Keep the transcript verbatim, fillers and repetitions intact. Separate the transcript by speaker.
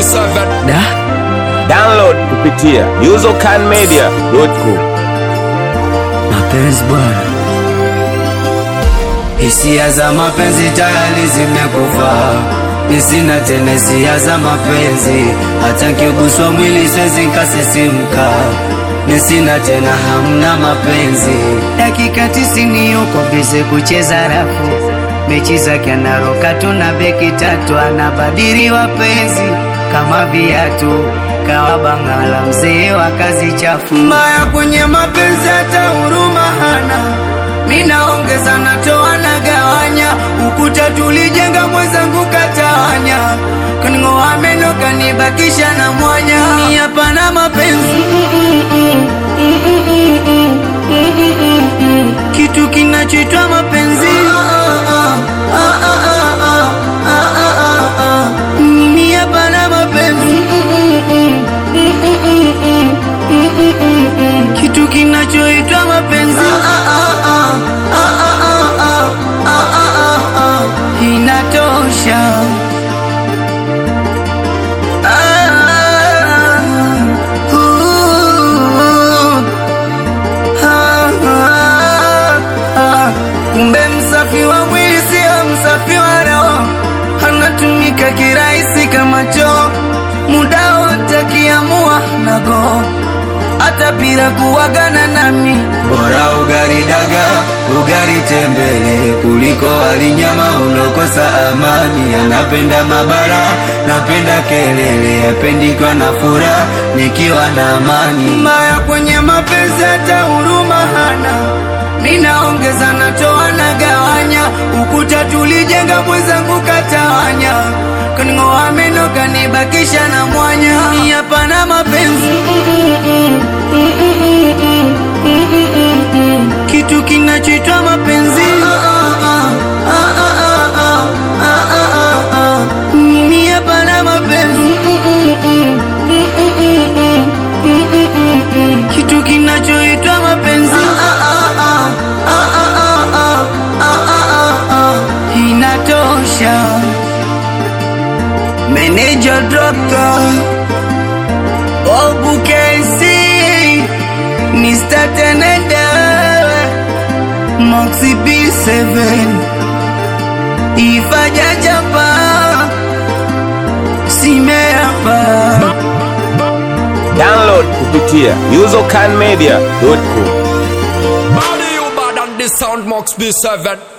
Speaker 1: seven.
Speaker 2: Da?
Speaker 3: Download kupitia usercan media dot com.
Speaker 2: Mapenzi bwana, hisia za mapenzi tayari zimekufa. Nisina tena hisia za mapenzi, hata nikiguswa mwili siwezi nikasisimka. Nisina tena hamna mapenzi. Dakika tisini yuko bize kucheza rafu, mechi zake anaruka tu na beki tatu, anabadili wapenzi kama viatu, kawa bangala mzee wa kazi chafu. Mbaya kwenye mapenzi hata huruma hana, minaongeza natoa na gawanya, ukuta tulijenga mwenzangu katawanya, kaning'oa meno kanibakisha na mwanya. Ni hapa na mapenzi kitu kinachoitwa mapenzi. Ni hapa na mapenzi kitu kinachoitwa mapenzi. Inatosha. Kumbe msafi wa mwili sio msafi wa roho, anatumika kirahisi kama choo, muda wote akiamua nago, hata bila kuwagana nami. Bora ugari daga, ugari tembele, kuliko wali nyama ulokosa amani. Anapenda mabara, napenda kelele, apendikwa na furaha, nikiwa na amani. Mbaya kwenye mapenzi hata huruma hana, minaongeza natoa na gawanya, ukuta tulijenga mwenzangu katawanya, kaning'oa meno kanibakisha na mwanya. Ni hapa na mapenzi kitu kinachoitwa mapenzi. Ni hapa na mapenzi kitu kinachoitwa mapenzi. Inatosha. Manager Doctor Obu K C Mister Tenenda Moxie B seven Ifaja Japa Simeapa.
Speaker 3: Download kupitia usercan media dot com.
Speaker 1: Body you bad on this sound Mox B seven.